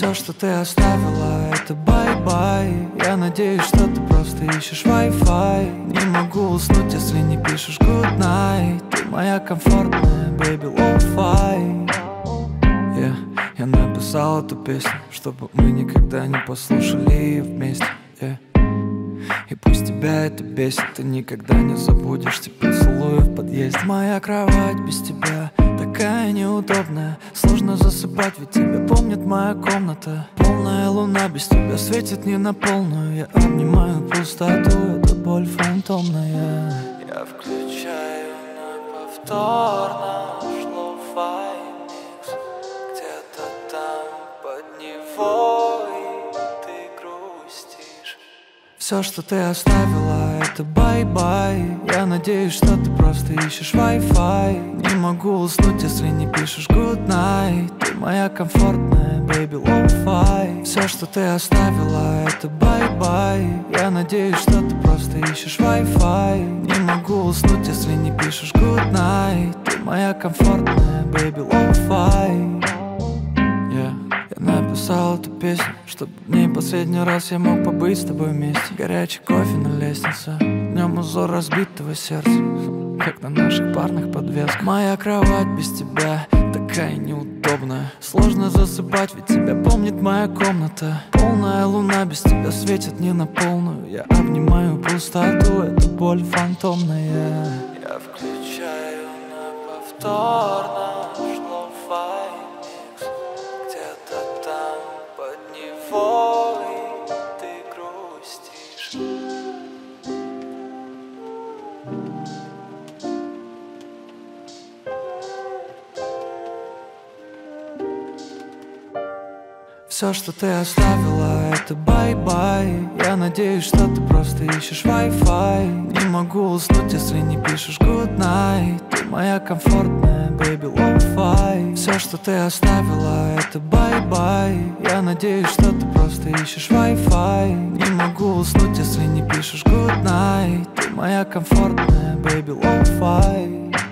Все, что ты оставила, это бай-бай. Я надеюсь, что ты просто ищешь Wi-Fi. Не могу уснуть, если не пишешь good night. Ты моя комфортная, baby, low-fi. Я написал эту песню, чтобы мы никогда не послушали ее вместе. И пусть тебя это бесит, ты никогда не забудешь те поцелуи в подъезде. Моя кровать без тебя такая неудобная. Сложно засыпать, ведь тебя помнит моя комната. Полная луна без тебя светит не на полную. Я обнимаю пустоту, это боль фантомная. Я включаю на повторно лоу-фай микс. Где-то там под него и ты грустишь. Все, что ты оставила, это бай-бай. Я надеюсь, что ты просто ищешь Wi-Fi. Не могу уснуть, если не пишешь good night. Ты моя комфортная, baby, low-fi. Все, что ты оставила, это бай-бай. Я надеюсь, что ты просто ищешь Wi-Fi. Не могу уснуть, если не пишешь good night. Ты моя комфортная, baby, low-fi. Я написал эту песню, чтобы в ней последний раз я мог побыть с тобой вместе. Горячий кофе на лестнице, в нем узор разбитого сердца, как на наших парных подвесках. Моя кровать без тебя такая неудобная. Сложно засыпать, ведь тебя помнит моя комната. Полная луна без тебя светит не на полную. Я обнимаю пустоту, это боль фантомная. Я включаю на повторно лоу-фай микс. Где-то там под него и ты грустишь. Все, что ты оставила, это бай-бай. Я надеюсь, что ты просто ищешь Wi-Fi. Не могу уснуть, если не пишешь good night. Ты моя комфортная, baby, low-fi. Все, что ты оставила, это бай-бай. Я надеюсь, что ты просто ищешь Wi-Fi. Не могу уснуть, если не пишешь good night. Ты моя комфортная, baby, low-fi.